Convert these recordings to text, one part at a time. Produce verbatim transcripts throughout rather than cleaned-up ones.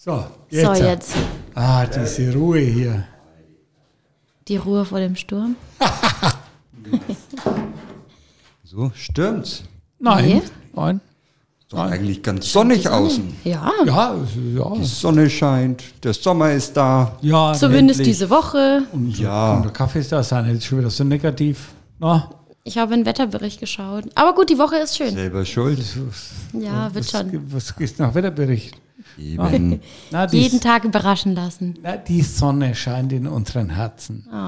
So, jetzt. So, jetzt. Ah, diese Ruhe hier. Die Ruhe vor dem Sturm? So, stimmt's. Nein, Nee. nein. Ist doch eigentlich ganz sonnig Sonne. außen. Ja, Ja, ja. Die Sonne scheint, der Sommer ist da. ja zumindest endlich. diese Woche. Und Ja. Und der Kaffee ist da, sein jetzt schon wieder so negativ. Na, Ich habe einen Wetterbericht geschaut. Aber gut, die Woche ist schön. Selber schuld. Ja, wird was, schon. was ist nach Wetterbericht? Eben. Na, die, Jeden Tag überraschen lassen. na, die Sonne scheint in unseren Herzen. Oh.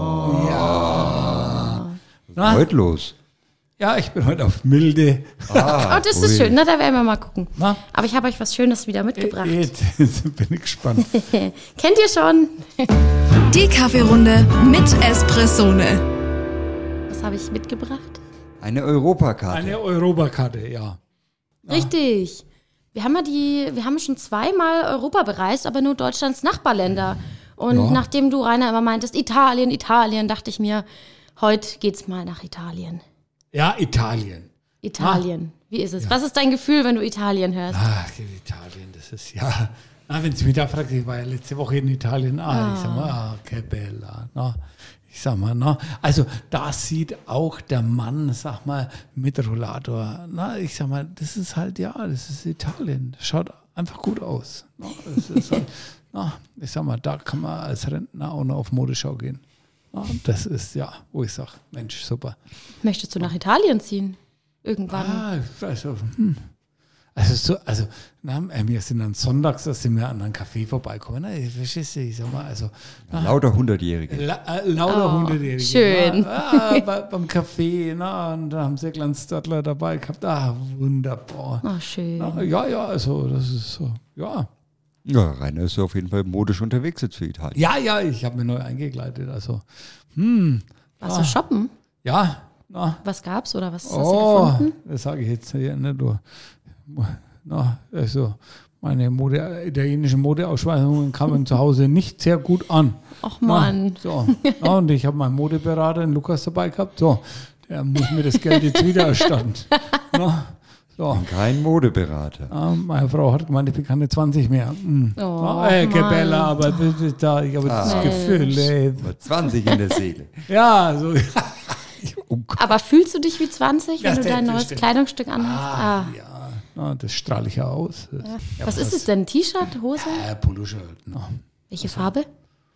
Ja. Na, Heute los. ja, ich bin heute auf milde. Ah, Oh, das ist ui. schön, na, da werden wir mal gucken. Na? Aber ich habe euch was Schönes wieder mitgebracht. Jetzt, jetzt bin ich gespannt. Kennt ihr schon? Die Kaffeerunde mit Espressone. Was habe ich mitgebracht? Eine Europakarte. Eine Europakarte, ja. Richtig. Wir haben ja die, wir haben schon zweimal Europa bereist, aber nur Deutschlands Nachbarländer. Und Ja. nachdem du, Rainer, immer meintest, Italien, Italien, dachte ich mir, heute geht's mal nach Italien. Ja, Italien. Italien. Wie ist es? Was ist dein Gefühl, wenn du Italien hörst? Ach, Italien, das ist ja. Na, wenn Sie mich da fragt, ich war ja letzte Woche in Italien. Ah, ich sag mal, ah, che bella. Na, ich sag mal, na, also da sieht auch der Mann, sag mal, mit Rollator. Na, ich sag mal, das ist halt, ja, das ist Italien. Das schaut einfach gut aus. Na, das ist halt, na, ich sag mal, da kann man als Rentner auch noch auf Modeschau gehen. Na, das ist, ja, wo ich sag, Mensch, super. Möchtest du nach Italien ziehen? Irgendwann. Ah, also, hm. also, so, also na, wir sind dann sonntags, da sind wir an einem Café vorbeikommen. Na, ich verstehst du, ich sag mal, also na, Lauter Hundertjährige. la, äh, lauter Oh, Hundertjährige. schön. Na, ah, bei, beim Café, na, und da haben sie einen kleinen Stadler dabei gehabt. Ah, wunderbar. Oh, schön. Na, ja, ja, also das ist so, ja. Ja, Rainer ist auf jeden Fall modisch unterwegs jetzt für Italien. Ja, ja, ich habe mir neu eingekleidet, also, hm, Warst du shoppen? ja, na, Was gab's oder was hast du oh, gefunden? das sage ich jetzt hier nicht nur. Na, also meine Mode, italienischen Modeausschweifungen kamen zu Hause nicht sehr gut an. Och Mann. Na, so. Ja, und ich habe meinen Modeberater, den Lukas, dabei gehabt. So, der muss mir das Geld jetzt wieder erstatten. Na, so. Kein Modeberater. Ja, meine Frau hat gemeint, ich bin keine zwanzig mehr. Hm. Oh, äh, Mann. Bella, aber das ist da, ich habe das Ah. Gefühl, ey, Aber zwanzig in der Seele. ja, so. Oh Gott. Aber fühlst du dich wie zwanzig, wenn Ja, du dein neues selbstverständlich. Kleidungsstück anhast? Ah. Ja, na, das strahle ich ja aus. Ja, Was ist es denn? T-Shirt, Hose? Äh, Poloshirt. Na. Welche Farbe?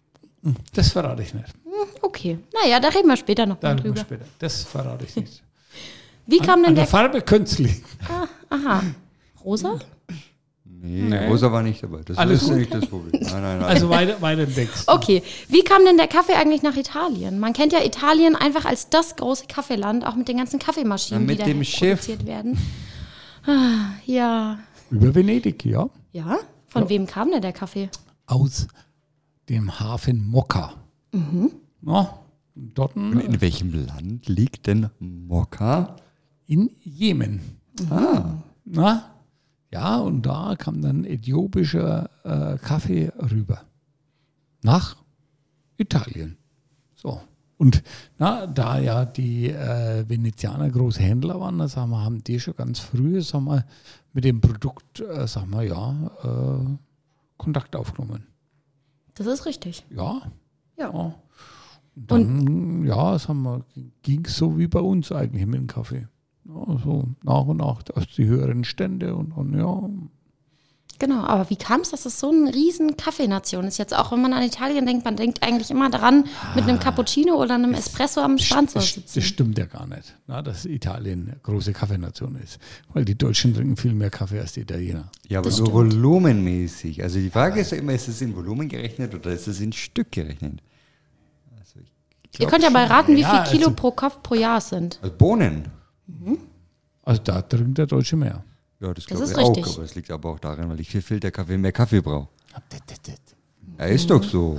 Das verrate ich nicht. Okay. Naja, da reden wir später noch Da mal reden wir drüber. später. Das verrate ich nicht. Wie kam An denn der der... Farbe künstlich. Aha. Rosa? Nee, Nee. Rosa war nicht dabei. Das Alles ist gut. nicht das Problem. Nein, nein, nein. Also weiter, weiter im Text. Okay. Wie kam denn der Kaffee eigentlich nach Italien? Man kennt ja Italien einfach als das große Kaffeeland, auch mit den ganzen Kaffeemaschinen, Na, mit die dem da Schiff. produziert werden. Ah, ja. Über Venedig, ja. Ja? Von wem kam denn der Kaffee? Aus dem Hafen Mokka. Mhm. Na, dort Und in welchem Land liegt denn Mokka? in Jemen. Ah, Na, ja, und da kam dann äthiopischer äh, Kaffee rüber. Nach Italien. So. Und na, da ja die äh, Venezianer große Händler waren, da sagen wir, haben die schon ganz früh, sagen wir, mit dem Produkt, äh, sagen wir, ja, äh, Kontakt aufgenommen. Das ist richtig. Ja. Ja. ja. Und dann, ja, sagen wir, ging es so wie bei uns eigentlich mit dem Kaffee. Ja, so nach und nach aus die höheren Stände und, und ja. Genau, aber wie kam es, dass das so eine riesen Kaffeenation ist? Jetzt auch, wenn man an Italien denkt, man denkt eigentlich immer daran, mit einem Cappuccino oder einem Espresso am Strand zu Das, sitzen. das stimmt ja gar nicht, na, dass Italien eine große Kaffeenation ist. Weil die Deutschen trinken viel mehr Kaffee als die Italiener. ja, aber Das so stimmt. volumenmäßig. Also die Frage ist ja immer, ist es in Volumen gerechnet oder ist es in Stück gerechnet? Also ich Ihr glaub könnt ja mal schon. raten, wie Ja, viel Kilo also- pro Kopf pro Jahr es sind. Also Bohnen. Also da trinkt der Deutsche mehr. Ja, das Das glaube ist ich auch. richtig. Aber es liegt aber auch daran, weil ich viel Filterkaffee mehr Kaffee brauche. Ja, ist doch so.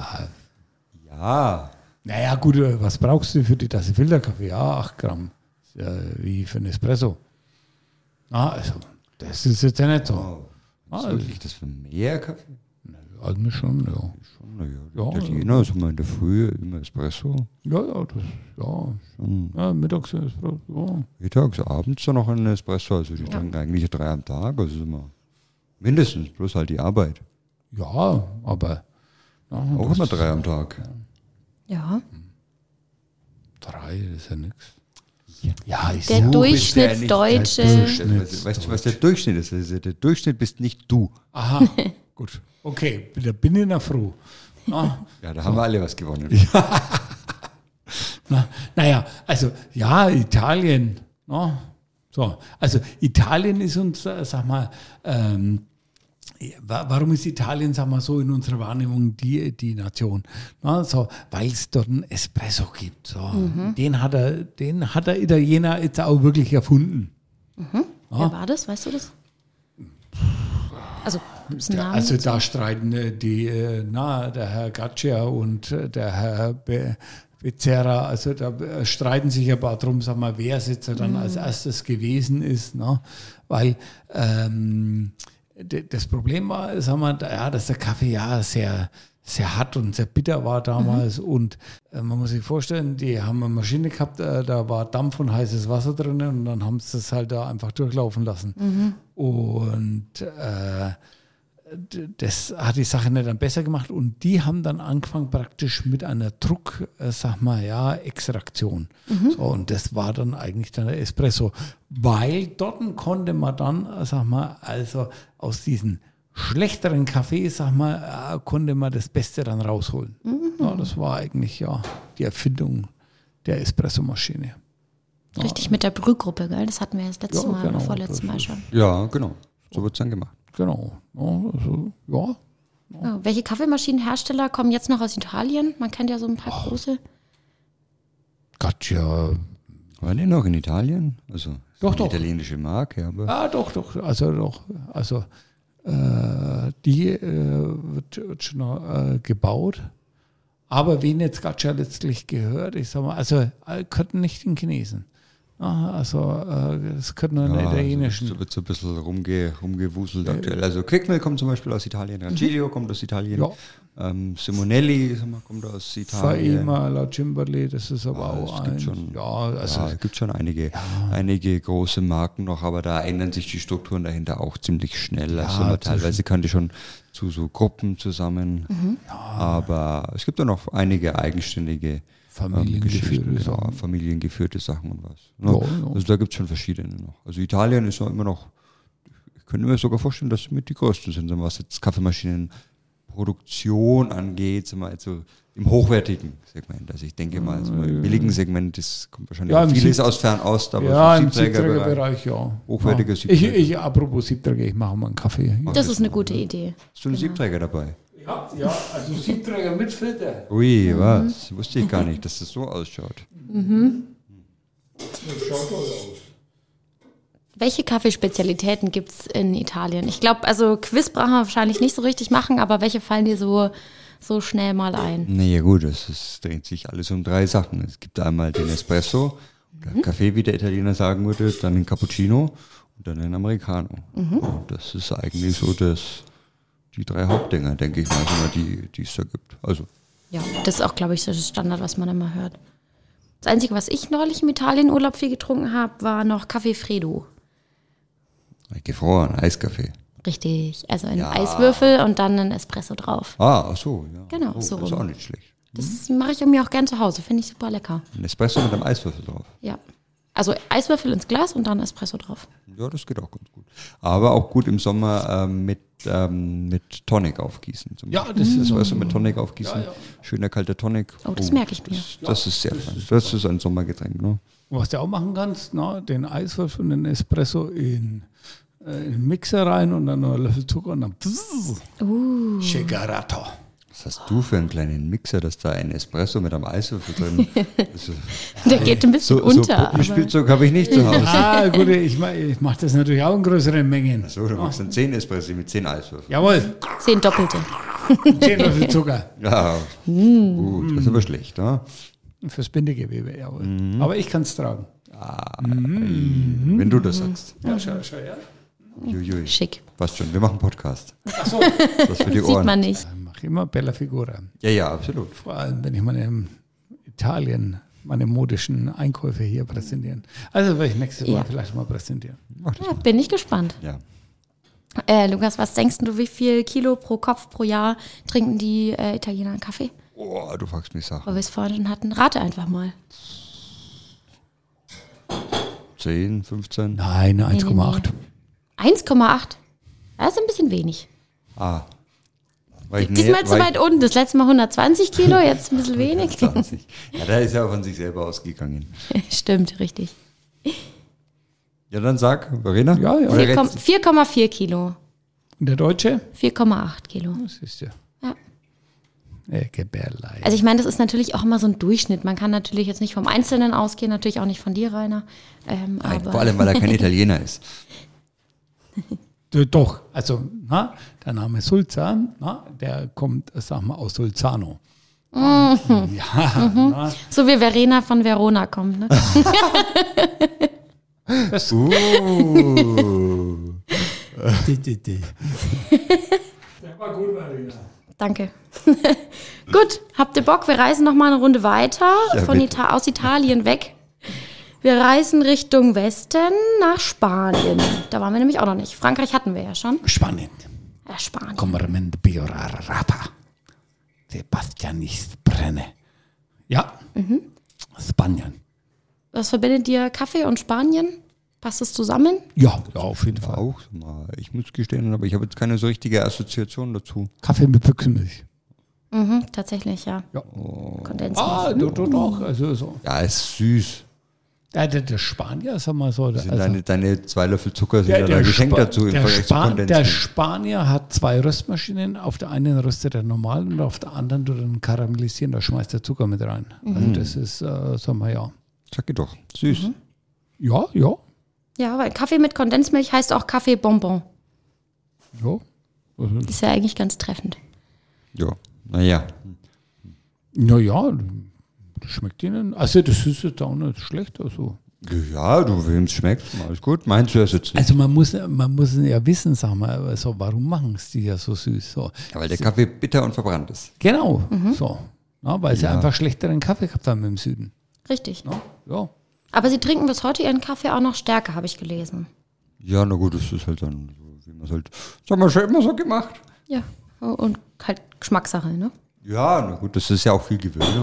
Ja. Naja, gut, was brauchst du für die Tasse Filterkaffee? Ja, acht Gramm. Ist ja wie für ein Espresso. Ah, also, das ist jetzt ja nicht so. Oh. Ah, Ist wirklich das für mehr Kaffee? Eigentlich schon, ja. Schon, naja. Ja, Die Italiener ist immer in der Früh immer Espresso. Ja, ja, das, ja. Schon. ja mittags Espresso, ja. Mittags, abends dann noch ein Espresso. Also die trinken eigentlich drei am Tag. Also ist immer mindestens, bloß halt die Arbeit. Ja, aber ja, Auch immer drei am Tag. Ja. drei ist ja nichts. Ja, ich Der suche- Durchschnittsdeutsche. der Weißt, weißt du, was der Durchschnitt ist? Also der Durchschnitt bist nicht du. Aha, gut. Okay, da bin ich noch froh. Ah, Ja, da haben wir alle was gewonnen. na, naja, also ja, Italien. No, so, also Italien ist uns, äh, sag mal, ähm, wa- warum ist Italien, sag mal so, in unserer Wahrnehmung die, die Nation? Na, so, weil es dort einen Espresso gibt. So. Den hat er, den hat der Italiener jetzt auch wirklich erfunden. Wer war das? Weißt du das? Also, ist ein Der, Name? also da streiten äh, die, äh, na, der Herr Gaccia und äh, der Herr Be Becerra, also da äh, streiten sich aber darum, sag mal, wer es jetzt dann als erstes gewesen ist, ne? Weil ähm, d- das Problem war, sag mal, da- ja, dass der Kaffee ja sehr, sehr hart und sehr bitter war damals und äh, man muss sich vorstellen, die haben eine Maschine gehabt, äh, da war Dampf und heißes Wasser drin und dann haben sie das halt da einfach durchlaufen lassen. Und äh, d- das hat die Sache nicht dann besser gemacht und die haben dann angefangen praktisch mit einer Druck, äh, sag mal, ja, Extraktion. So, und das war dann eigentlich dann der Espresso, weil dort konnte man dann, äh, sag mal, also aus diesen schlechteren Kaffee, sag mal, äh, konnte man das Beste dann rausholen. Ja, das war eigentlich ja die Erfindung der Espressomaschine. Richtig mit der Brühgruppe, gell? Das hatten wir das letzte Ja, Mal genau, oder vorletztes das Mal ist- schon. Ja, genau. So wird es dann gemacht. Genau. Ja, also, ja. Ja, welche Kaffeemaschinenhersteller kommen jetzt noch aus Italien? Man kennt ja so ein paar große. Gotcha. War die noch in Italien? Also, ist Doch, eine doch. italienische Marke, aber. Ah, doch, doch. Also doch. Also äh, die äh, wird, wird schon noch, äh, gebaut. Aber wen jetzt Gaccia letztlich gehört, ich sag mal, also äh, könnten nicht den Chinesen. Ah, also äh, es könnte nur einen Ja, italienischen. also wird so ein bisschen rumge, rumgewuselt aktuell. Also Quickmill kommt zum Beispiel aus Italien, Ranciglio kommt aus Italien, Ja. ähm, Simonelli sag mal, kommt aus Italien. Faima, La Cimberli, das ist aber Ja, auch es gibt ein. schon- ja, also Ja, es gibt schon einige, einige große Marken noch, aber da ändern sich die Strukturen dahinter auch ziemlich schnell. Also Ja, man teilweise kann die schon zu so Gruppen zusammen. Aber es gibt ja noch einige eigenständige Familiengeführte ähm, genau, Sachen. familiengeführte Sachen und was. Ne? Ja, ja. Also da gibt es schon verschiedene noch. Also Italien ist noch immer noch, ich könnte mir sogar vorstellen, dass sie mit die größten sind, was jetzt Kaffeemaschinenproduktion angeht, sagen wir, also im hochwertigen Segment. Also ich denke mal, also im billigen Segment, das kommt wahrscheinlich Ja, auch im vieles Sieb- aus Fernost, aber ja, so im Siebträgerbereich. Siebträgerbereich, ja. Hochwertiger ja. Ich, Siebträger. ich, apropos Siebträger, ich mache mal einen Kaffee. Das ist eine gute Idee. Hast du einen Siebträger dabei? Ja, ja, also Siebträger mit Filter. Ui, was? Wusste ich gar nicht, dass das so ausschaut. Das schaut toll aus. Welche Kaffeespezialitäten gibt es in Italien? Ich glaube, also Quiz brauchen wir wahrscheinlich nicht so richtig machen, aber welche fallen dir so, so schnell mal ein? Naja gut, es ist, dreht sich alles um drei Sachen. Es gibt einmal den Espresso, oder Kaffee, wie der Italiener sagen würde, dann den Cappuccino und dann den Americano. Und das ist eigentlich so das, die drei Hauptdinger, denke ich mal, so mal die, die es da gibt. Also Ja, das ist auch, glaube ich, so das Standard, was man immer hört. Das Einzige, was ich neulich im Italienurlaub viel getrunken habe, war noch Kaffee Freddo. gefroren, Eiskaffee. Richtig, also ein Ja. Eiswürfel und dann ein Espresso drauf. Ah, ach so, ja. Genau, oh, so Das ist rum. auch nicht schlecht. Das mache ich mir auch gern zu Hause, finde ich super lecker. Ein Espresso mit einem Eiswürfel drauf. Ja, also Eiswürfel ins Glas und dann Espresso drauf. Ja, das geht auch ganz gut. Aber auch gut im Sommer ähm, mit, ähm, mit Tonic aufgießen. Zum Ja, Beispiel. das ist Espresso mit Tonic aufgießen. Ja, ja. Schöner kalter Tonic. Oh, das merke ich mir. Das, das ist sehr fein. Das ist ein Sommergetränk. Ne? Und was du auch machen kannst, na, den Eiswürfel und den Espresso in, äh, in den Mixer rein und dann noch einen Löffel Zucker und dann uh. Shakerato. Was hast du für einen kleinen Mixer, dass da ein Espresso mit einem Eiswürfel drin ist? Der geht ein bisschen So, so unter. aber Puppenspielzeug habe ich nicht zu Hause. Ah, gut, ich mache ich mach das natürlich auch in größeren Mengen. So, du machst dann zehn Espresso mit zehn Eiswürfeln. Jawohl, zehn Doppelte. zehn Löffel Zucker Ja, gut, das ist aber schlecht. Ne? fürs Bindegewebe, jawohl. Aber ich kann es tragen. Wenn du das sagst. Ja, schau, schau, ja. Uiui. Schick. Passt schon, wir machen Podcast. Achso, Das für die Das sieht Ohren. man nicht. ich mache immer Bella Figura. Ja, ja, absolut. Vor allem, wenn ich meine in Italien meine modischen Einkäufe hier präsentieren. Also werde ich nächstes Mal Ja. vielleicht mal präsentieren. Mach das Ja, mal. bin ich gespannt. Ja. Äh, Lukas, was denkst du, wie viel Kilo pro Kopf pro Jahr trinken die äh, Italiener einen Kaffee? Oh, du fragst mich Sachen. Weil wir es vorhin schon hatten. Rate einfach mal. zehn, fünfzehn? Nein, eins Komma acht. eins Komma acht? Das ist ein bisschen wenig. Ah. Weil ich Diesmal näher- zu weil weit unten. Das letzte Mal hundertzwanzig Kilo, jetzt ein bisschen wenig. ich- zwanzig. Ja, da ist er von sich selber ausgegangen. Stimmt, richtig. Ja, dann sag, Verena. Ja, ja. Oder vier Komma- jetzt- vier Komma vier Kilo. Und der Deutsche? vier Komma acht Kilo. Das ist ja. Ja. Äh, che bella. Also ich meine, das ist natürlich auch immer so ein Durchschnitt. Man kann natürlich jetzt nicht vom Einzelnen ausgehen, natürlich auch nicht von dir, Rainer. Ähm, Nein, aber vor allem, weil er kein Italiener ist. D- Doch, also na, der Name Sulzan, na, der kommt, sag mal, aus Sulzano. Ja, na, so wie Verena von Verona kommt. Ne? Uh. di, di, di. Der war gut, Marina. Danke. Gut, habt ihr Bock? Wir reisen noch mal eine Runde weiter Ja, von bitte. Ita- aus Italien weg. Wir reisen Richtung Westen nach Spanien. Da waren wir nämlich auch noch nicht. Frankreich hatten wir ja schon. Spannend. Ja, Spanien. Commermente Biorarapa. Sebastian ist brenne. Ja, Spanien. Was verbindet dir Kaffee und Spanien? Passt es zusammen? Ja, ja, auf jeden Fall. Auch mal. Ich muss gestehen, aber ich habe jetzt keine so richtige Assoziation dazu. Kaffee mit Büchsenmilch. Mhm, tatsächlich, ja. Ja. Kondensmilch. Ah, doch, doch, doch. Also so. Ja, ist süß. Der, der, der Spanier, sag mal so. Der, Sind also, deine, deine zwei Löffel Zucker sind der, ja der, ein Geschenk Spa- dazu im der, Vergleich zu Spa- der Kondensmilch. Spanier hat zwei Röstmaschinen. Auf der einen röstet er normal und auf der anderen tut er dann karamellisieren. Da schmeißt er Zucker mit rein. Also das ist, äh, sagen wir ja. Sag ich doch, süß. Ja, ja, Ja, weil Kaffee mit Kondensmilch heißt auch Kaffee-Bonbon. ja. Also, Ist ja eigentlich ganz treffend. Ja, naja. naja, das schmeckt ihnen. Also das ist jetzt auch nicht schlecht. Also. Ja, du, wem es schmeckt, alles gut. Meinst du ja jetzt nicht. Also man muss, man muss ja wissen, sag mal, also warum machen es die ja so süß? So. Ja, weil der Kaffee bitter und verbrannt ist. Genau, so. Na, weil sie Ja. einfach schlechteren Kaffee gehabt haben im Süden. Richtig. Na, ja. Aber sie trinken bis heute ihren Kaffee auch noch stärker, habe ich gelesen. Ja, na gut, das ist halt dann so, wie man es halt, das haben wir schon immer so gemacht. Ja. Und halt Geschmackssache, ne? Ja, na gut, das ist ja auch viel Gewöhnung.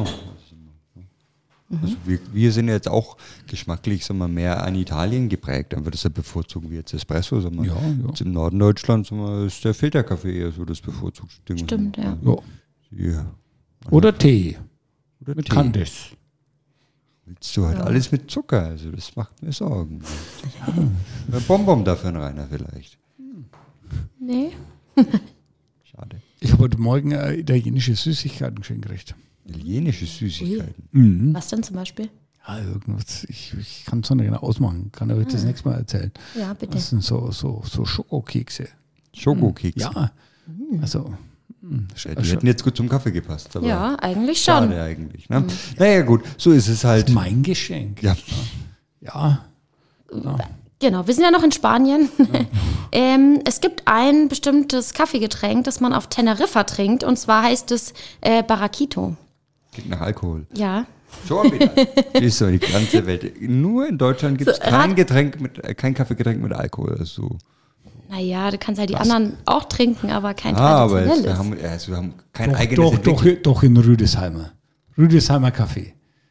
Also wir, wir sind jetzt auch geschmacklich, sagen wir, mehr an Italien geprägt. Dann wird es ja bevorzugen wie jetzt Espresso. Sagen wir. Ja, ja. Jetzt im Norden Deutschlands sagen wir, ist der Filterkaffee eher so das bevorzugte Ding. Stimmt, ja. Ja. Ja. Oder Tee Oder mit Tee. Candice. Willst du halt alles mit Zucker? Also das macht mir Sorgen. Ein Bonbon dafür, Rainer, vielleicht. Nee. Schade. Ich habe heute Morgen äh, italienische Süßigkeiten geschenkt gekriegt. Italienische Süßigkeiten. Mhm. Was denn zum Beispiel? Ja, irgendwas, ich, ich kann es noch nicht genau ausmachen. Kann euch das nächste Mal erzählen. Ja, bitte. Das sind so, so, so Schokokekse. Schokokekse. Ja, also. mh, Ja, die hätten jetzt gut zum Kaffee gepasst. Aber Ja, eigentlich schon. schade eigentlich. Ne? Naja gut, so ist es halt. mein Geschenk. Ja, Ja, Genau, wir sind ja noch in Spanien. ähm, es gibt ein bestimmtes Kaffeegetränk, das man auf Teneriffa trinkt. Und zwar heißt es äh, Barraquito. klingt nach Alkohol. Ja. Schon wieder. Ist so die ganze Welt. Nur in Deutschland gibt es So, kein rat- Getränk mit, äh, kein Kaffeegetränk mit Alkohol. Also, Naja, du kannst halt die anderen auch trinken, aber kein ah, aber jetzt, traditionelles. wir haben, also wir haben kein doch, eigenes doch, doch, entwickelt. doch in Rüdesheimer. Rüdesheimer Kaffee.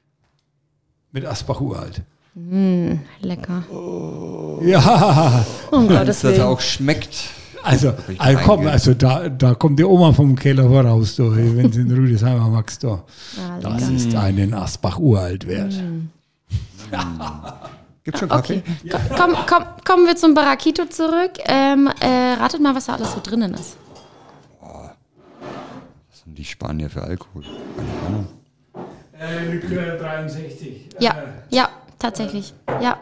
Mit Asbach uralt. Lecker. Ja, Um Dass Gottes das Willen. auch schmeckt. also, Richtig also komm, einge- also da, da kommt die Oma vom Keller voraus, du, wenn sie in Rüdesheimer magst. Du. Ja, Das lecker. ist einen Asbach uralt wert. Gibt schon Kaffee? Okay, Ko- komm, komm, kommen wir zum Barraquito zurück. Ähm, äh, ratet mal, was da alles so drinnen ist. Was haben die Spanier für Alkohol? Keine Ahnung. Äh, Likör dreiundsechzig. Ja, ja, tatsächlich. Ja.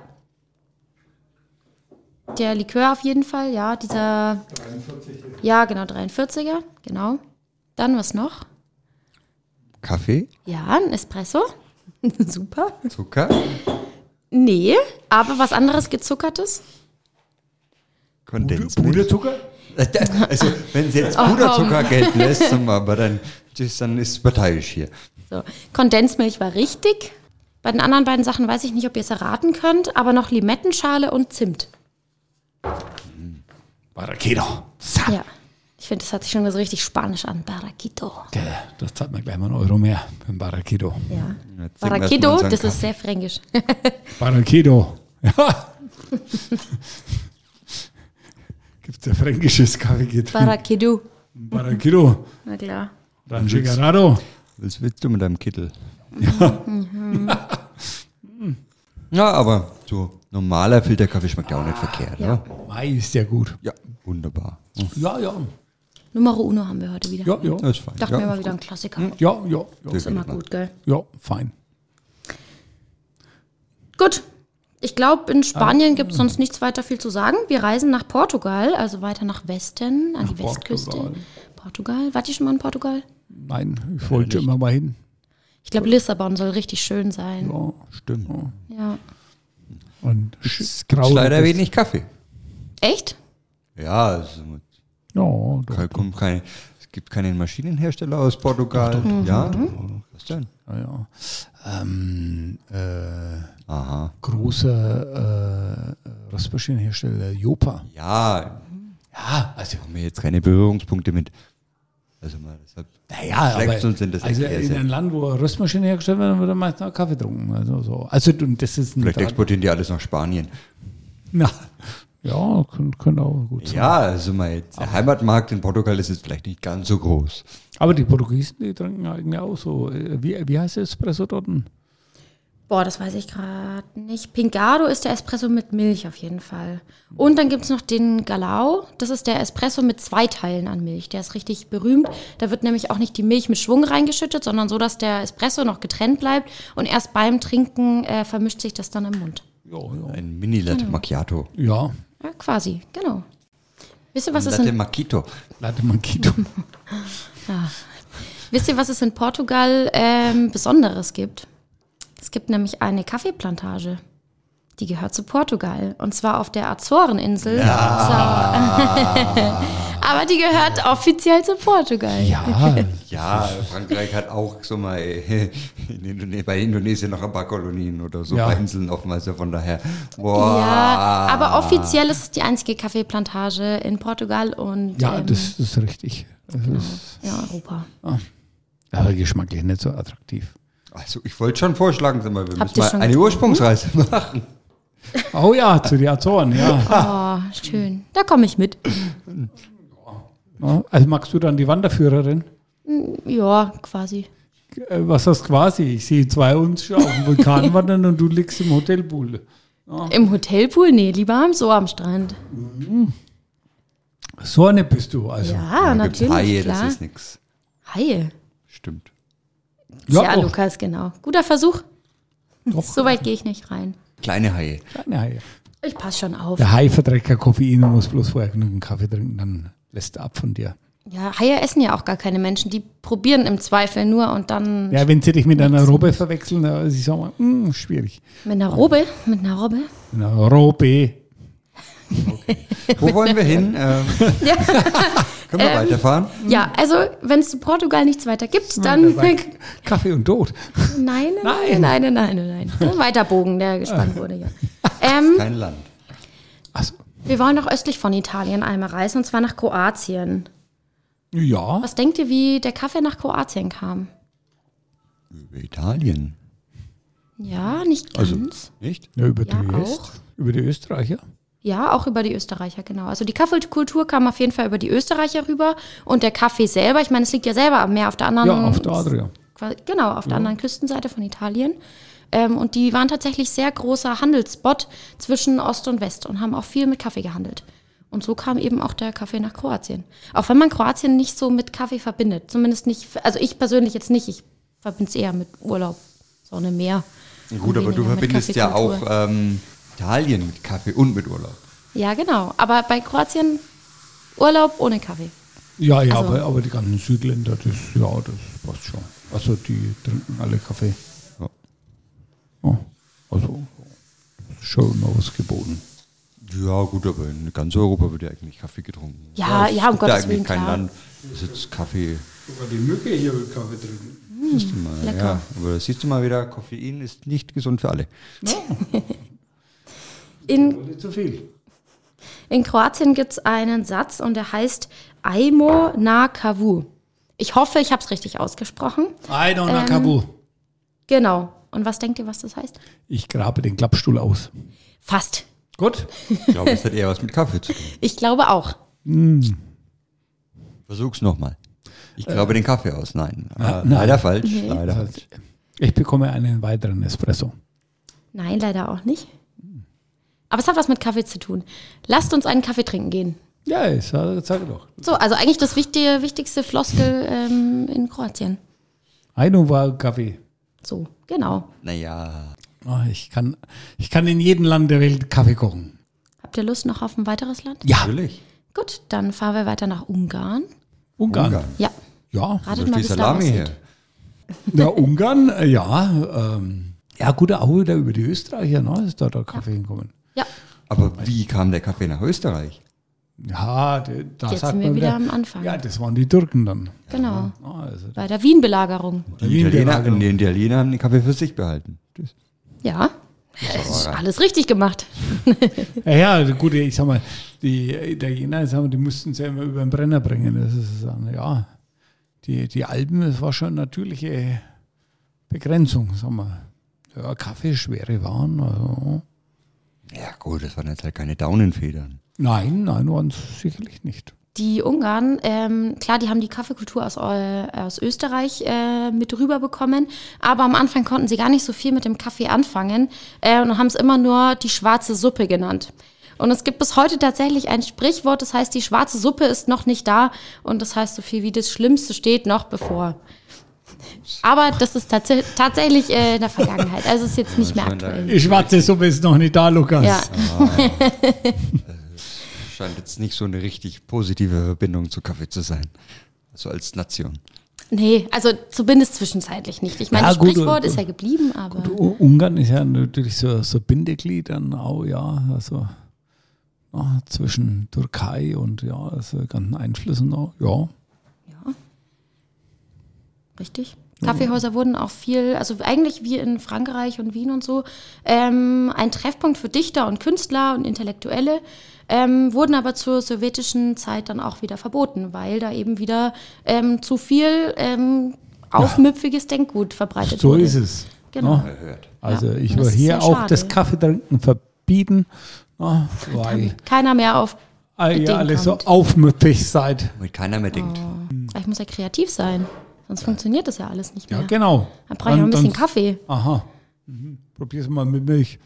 Der Likör auf jeden Fall, ja, dieser. Ja, genau, dreiundvierziger, genau. Dann was noch? Kaffee? Ja, ein Espresso. Super. Zucker? Nee, aber was anderes gezuckertes. Kondensmilch? Puderzucker? Also, wenn sie jetzt Oh, Puderzucker gelten lässt, aber dann, das, dann ist es parteiisch hier. So. Kondensmilch war richtig. Bei den anderen beiden Sachen weiß ich nicht, ob ihr es erraten könnt, aber noch Limettenschale und Zimt. Barraquito. So. Ja. Ich finde, das hört sich schon so richtig spanisch an. Barraquito. Okay, das zahlt mir gleich mal einen Euro mehr für ein Barraquito. Ja. Jetzt trinken wir Barraquito, erstmal unseren das ist Kaffee. sehr fränkisch. Barraquito. Ja. Gibt es ein fränkisches Kaffeegetränk? Barraquito. Barraquito. Na klar. Rancho Garado. Was willst du mit deinem Kittel? Ja, aber so normaler Filterkaffee schmeckt ja auch nicht verkehrt, Ja. oder? Mai ist ja gut. Ja, wunderbar. Ja, ja. Numero uno haben wir heute wieder. Ja, ja. Das ist fein. Dachte ja, mir mal ist wieder gut. ein Klassiker. Ja, ja, ja. Ist immer gut, gell? Ja, fein. Gut. Ich glaube, in Spanien gibt es sonst nichts weiter viel zu sagen. Wir reisen nach Portugal, also weiter nach Westen, an Nach die Westküste. Portugal. Portugal. Wart ihr schon mal in Portugal? Nein, ich wollte immer mal hin. Ich glaube, Lissabon soll richtig schön sein. Ja. Stimmt. Ja. Und Es sch- gibt grau- leider wenig Kaffee. Echt? Ja, also, Ja, doch. kein- kommt keine, es gibt keinen Maschinenhersteller aus Portugal. Ja, was denn? Ja, ja. Ähm, äh, Aha. großer äh, Röstmaschinenhersteller Jopa. Ja, Ja, also, haben wir jetzt keine Berührungspunkte mit. Also mal, deshalb naja, schlägt aber uns in das also eher in sehr. einem Land, wo eine Röstmaschine hergestellt wird, dann wird meist noch Kaffee getrunken. Also, so. also und das ist ein Vielleicht Tra- exportieren die alles nach Spanien. Na, ja, könnte, könnte auch gut sein. Ja, also mal jetzt, der Heimatmarkt in Portugal ist jetzt vielleicht nicht ganz so groß. Aber die Portugiesen, die trinken eigentlich auch so. äh, Wie, wie heißt der Espresso dort? Boah, das weiß ich gerade nicht. Pingado ist der Espresso mit Milch auf jeden Fall. Und dann gibt es noch den Galao. Das ist der Espresso mit zwei Teilen an Milch. Der ist richtig berühmt. Da wird nämlich auch nicht die Milch mit Schwung reingeschüttet, sondern so, dass der Espresso noch getrennt bleibt. Und erst beim Trinken äh, vermischt sich das dann im Mund. Ja, ja. Ein Mini-Latte Macchiato. Ja, Ja, quasi, genau. Wisst ihr, was es Latte in, Macchiato. Latte Macchiato. wisst ihr, was es in Portugal ähm, Besonderes gibt? Es gibt nämlich eine Kaffeeplantage. Die gehört zu Portugal. Und zwar auf der Azoreninsel. Ja. Aber die gehört offiziell zu Portugal. Ja, Ja, Frankreich hat auch so mal in Indone- bei Indonesien noch ein paar Kolonien oder so, Ja. ein paar Inseln offen, also von daher. Boah. Ja, aber offiziell ist es die einzige Kaffeeplantage in Portugal und ja ähm, das, das ist richtig. Das ist ja, Europa. aber geschmacklich nicht so attraktiv. Also ich wollte schon vorschlagen, sag mal, wir Habt müssen ihr mal schon eine getrunken? Ursprungsreise machen. Oh ja, zu den Azoren, ja. Oh, schön. Da komme ich mit. Ja, also magst du dann die Wanderführerin? Ja, quasi. Äh, Was heißt quasi? Ich sehe zwei uns schon auf dem Vulkan wandern und du liegst im Hotelpool. Im Hotelpool? Nee, lieber am so am Strand. So eine bist du also. Ja, Da gibt's natürlich, Haie, klar. das ist nix. Haie. Stimmt. Ja, Ja, doch. Lukas, genau. Guter Versuch. Doch. So weit gehe ich nicht rein. Kleine Haie. Kleine Haie. Ich passe schon auf. Der Hai verträgt kein Koffein und muss bloß vorher genügend Kaffee trinken, dann lässt er ab von dir. Ja, Haie essen ja auch gar keine Menschen. Die probieren im Zweifel nur und dann Ja, wenn sie dich mit einer Robbe verwechseln, dann ist es auch mal hm, schwierig. mit einer Robbe. Mit einer Robbe. Eine Robbe. Wo wollen wir hin? Ähm, können wir weiterfahren? Ja, also wenn es zu Portugal nichts weiter gibt, dann Dabei Kaffee und Tod. nein, Nein. nein, nein, nein, nein, nein. Ein weiter Bogen, der gespannt wurde. Ja. Ähm, Kein Land. Also, wir wollen noch östlich von Italien einmal reisen und zwar nach Kroatien. ja, Was denkt ihr, wie der Kaffee nach Kroatien kam? Über Italien. Ja, nicht ganz. Also, nicht? ja über, Ja, die Öst, auch. über die Österreicher. Ja, auch über die Österreicher, genau. Also die Kaffeekultur kam auf jeden Fall über die Österreicher rüber und der Kaffee selber, ich meine, es liegt ja selber am Meer auf der anderen... Ja, auf der Adria. quasi- Genau, auf der anderen Küstenseite von Italien. Ähm, und die waren tatsächlich sehr großer Handelsspot zwischen Ost und West und haben auch viel mit Kaffee gehandelt. Und so kam eben auch der Kaffee nach Kroatien. Auch wenn man Kroatien nicht so mit Kaffee verbindet. Zumindest nicht, also ich persönlich jetzt nicht. Ich verbinde es eher mit Urlaub, Sonne, Meer. Gut, aber du Weniger mit verbindest ja auch Kaffeekultur. ähm, Italien mit Kaffee und mit Urlaub. Ja, genau. Aber bei Kroatien Urlaub ohne Kaffee. Ja, ja, Also- aber, aber die ganzen Südländer, das, ja, das passt schon. Also die trinken alle Kaffee. Ja. Ja, also schon noch was geboten. Ja, gut, aber in ganz Europa wird ja eigentlich Kaffee getrunken. Ja, es ja, um gibt Gottes eigentlich Willen, kein klar. Land, das jetzt Kaffee. Sogar die Mücke hier will Kaffee trinken. Siehst du mal, lecker. ja. Aber da siehst du mal wieder, Koffein ist nicht gesund für alle. In, Nicht zu viel. In Kroatien gibt es einen Satz und der heißt Ajmo na kavu. Ich hoffe, ich habe es richtig ausgesprochen. Ajmo na kavu. Ähm, genau. Und was denkt ihr, was das heißt? Ich grabe den Klappstuhl aus. Fast. Gut. Ich glaube, es hat eher was mit Kaffee zu tun. Ich glaube auch. Mm. Versuch's nochmal. Ich glaube äh, den Kaffee aus. Nein. Ah, äh, leider falsch. Nee. Leider falsch. Ich bekomme einen weiteren Espresso. Nein, leider auch nicht. Aber es hat was mit Kaffee zu tun. Lasst uns einen Kaffee trinken gehen. Ja, ich sage, sage doch. So, also eigentlich das wichtige, wichtigste Floskel ähm, in Kroatien. Ajmo war Kaffee. So, genau. Naja. Oh, ich, kann, ich kann in jedem Land der Welt Kaffee kochen. Habt ihr Lust noch auf ein weiteres Land? Ja. Natürlich. Gut, dann fahren wir weiter nach Ungarn. Ungarn. Ungarn. Ja, Ja. ratet Wo mal, ist wie die es da Salami her? aussieht. Ja, Ungarn, äh, ja. Ähm, ja, gut, auch wieder über die Österreicher, ne, ist da der Kaffee hinkommen. Ja, Aber wie kam der Kaffee nach Österreich? Ja, de- da Jetzt sagt sind wir man wieder am Anfang. Ja, das waren die Türken dann. genau. Ah, also, Bei der Wien-Belagerung. Die Wien- Italiener, Belagerung. die Italiener haben den Kaffee für sich behalten. Das, Ja, das ist alles richtig gemacht. ja, ja, gut, ich sag mal, die Italiener, sag mal, die mussten es ja immer über den Brenner bringen. Das ist dann, ja, die, die Alpen, das war schon eine natürliche Begrenzung, sag mal. Ja, Kaffee, schwere Waren, also. ja gut, das waren jetzt halt keine Daunenfedern. Nein, nein, waren es sicherlich nicht. Die Ungarn, ähm, klar, die haben die Kaffeekultur aus, äh, aus Österreich äh, mit rüberbekommen, aber am Anfang konnten sie gar nicht so viel mit dem Kaffee anfangen äh, und haben es immer nur die schwarze Suppe genannt. Und es gibt bis heute tatsächlich ein Sprichwort, das heißt, die schwarze Suppe ist noch nicht da und das heißt so viel wie das Schlimmste steht noch bevor. Aber das ist tats tatsächlich äh, in der Vergangenheit, also ist jetzt nicht mehr aktuell. Die schwarze Suppe ist noch nicht da, Lukas. Ja. Scheint jetzt nicht so eine richtig positive Verbindung zu Kaffee zu sein. Also als Nation. Nee, also zumindest zwischenzeitlich nicht. Ich meine, Ja, das gut, Sprichwort gut. ist ja geblieben, aber U- Ungarn ist ja natürlich so, so Bindeglied dann auch, ja, also ja, zwischen Türkei und ja, also ganzen Einflüssen auch, ja. richtig. Kaffeehäuser wurden auch viel, also eigentlich wie in Frankreich und Wien und so, ähm, ein Treffpunkt für Dichter und Künstler und Intellektuelle, ähm, wurden aber zur sowjetischen Zeit dann auch wieder verboten, weil da eben wieder ähm, zu viel ähm, aufmüpfiges Denkgut verbreitet So wurde. ist es. Genau. Ne? Erhört. Also Ja, ich und will das ist hier sehr auch schade. das Kaffeetrinken verbieten, ne, weil Keiner mehr auf ihr Ideen alle so kommt. aufmüpfig seid. Womit keiner mehr denkt. Ich muss ja kreativ sein, sonst funktioniert das ja alles nicht mehr. Ja, genau. Dann brauche ich noch ein Dann- bisschen dann- Kaffee. Aha. Mhm. Probier's mal mit Milch.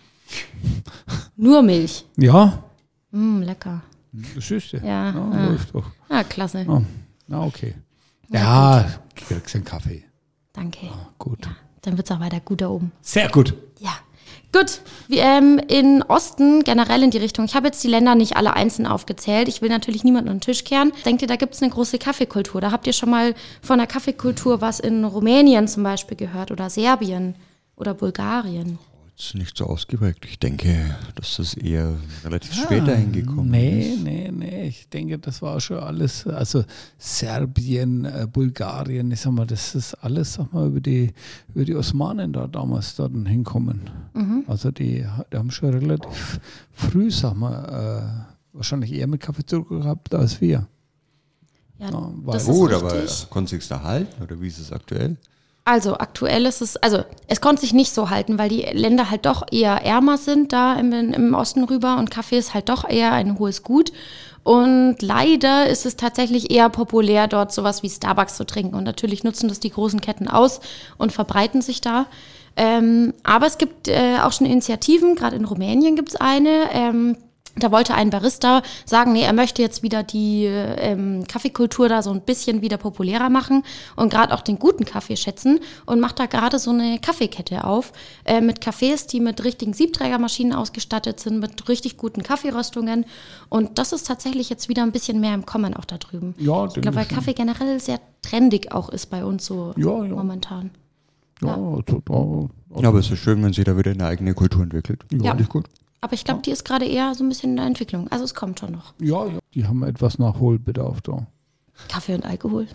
Nur Milch. Ja, Mm, lecker. das ist ja. Ja, Ja, ah. läuft doch. Ah, klasse. Ja. Na, okay. Ja, kriegst einen Kaffee. Danke. Gut. Dann wird es auch weiter gut da oben. Sehr gut. Ja. Gut, wir, ähm, in Osten generell in die Richtung. Ich habe jetzt die Länder nicht alle einzeln aufgezählt. Ich will natürlich niemanden unter den Tisch kehren. Denkt ihr, da gibt es eine große Kaffeekultur? Da habt ihr schon mal von der Kaffeekultur was in Rumänien zum Beispiel gehört oder Serbien oder Bulgarien? Jetzt nicht so ausgeprägt. Ich denke, dass das eher relativ später hingekommen Nee, ist. nee, nee. Ich denke, das war schon alles, also Serbien, äh, Bulgarien, ich sag mal, das ist alles, sag mal, über die, über die Osmanen da damals dort hinkommen. Mhm. Also die, die haben schon relativ früh, sag mal, äh, wahrscheinlich eher mit Kaffee gehabt als wir. Ja, Ja, weil- das Gut, ist aber richtig. konnte sich's erhalten oder wie ist es aktuell? Also aktuell ist es, also es konnte sich nicht so halten, weil die Länder halt doch eher ärmer sind da im, im Osten rüber und Kaffee ist halt doch eher ein hohes Gut. Und leider ist es tatsächlich eher populär, dort sowas wie Starbucks zu trinken. Und natürlich nutzen das die großen Ketten aus und verbreiten sich da. Ähm, aber es gibt äh, auch schon Initiativen, gerade in Rumänien gibt es eine. Ähm, Da wollte ein Barista sagen, nee, er möchte jetzt wieder die ähm, Kaffeekultur da so ein bisschen wieder populärer machen und gerade auch den guten Kaffee schätzen und macht da gerade so eine Kaffeekette auf äh, mit Cafés, die mit richtigen Siebträgermaschinen ausgestattet sind, mit richtig guten Kaffeeröstungen. Und das ist tatsächlich jetzt wieder ein bisschen mehr im Kommen auch da drüben. Ja, Ich denke glaube, weil schon. Kaffee generell sehr trendig auch ist bei uns so Ja, ja. momentan. Ja, also da, Ja, aber es ist schön, wenn sich da wieder eine eigene Kultur entwickelt. Ja. Finde ich gut. Aber ich glaube, die ist gerade eher so ein bisschen in der Entwicklung. Also es kommt schon noch. ja, ja, die haben etwas Nachholbedarf da. Kaffee und Alkohol.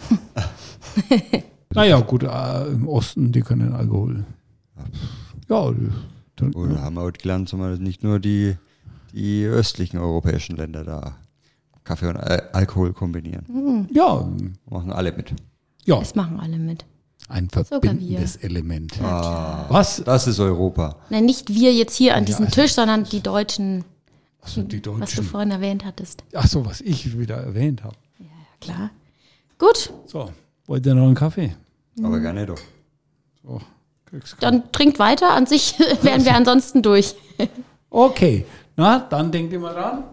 Naja, gut, äh, im Osten, die können Alkohol. Ja, die trinken. Oder haben wir heute gelernt, dass nicht nur die, die östlichen europäischen Länder da Kaffee und Al- Alkohol kombinieren. Ja, Machen alle mit. ja, Das machen alle mit. ein wir. verbindendes Element. Ah, Was? das ist Europa. Nein, nicht wir jetzt hier an diesem also- Tisch, sondern die Deutschen, Also die was du Deutschen. vorhin erwähnt hattest. Ach so, was ich wieder erwähnt habe. Ja, klar. Gut, So, wollt ihr noch einen Kaffee? Aber gerne doch. So, kriegst du. dann trinkt weiter. An sich wären wir ansonsten durch. Okay, na, dann denkt immer dran.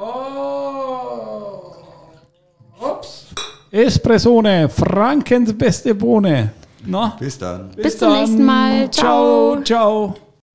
Oh, ups. Espressone, Frankens beste Bohne. Na, Bis dann. Bis zum nächsten Mal. Ciao. Ciao, ciao.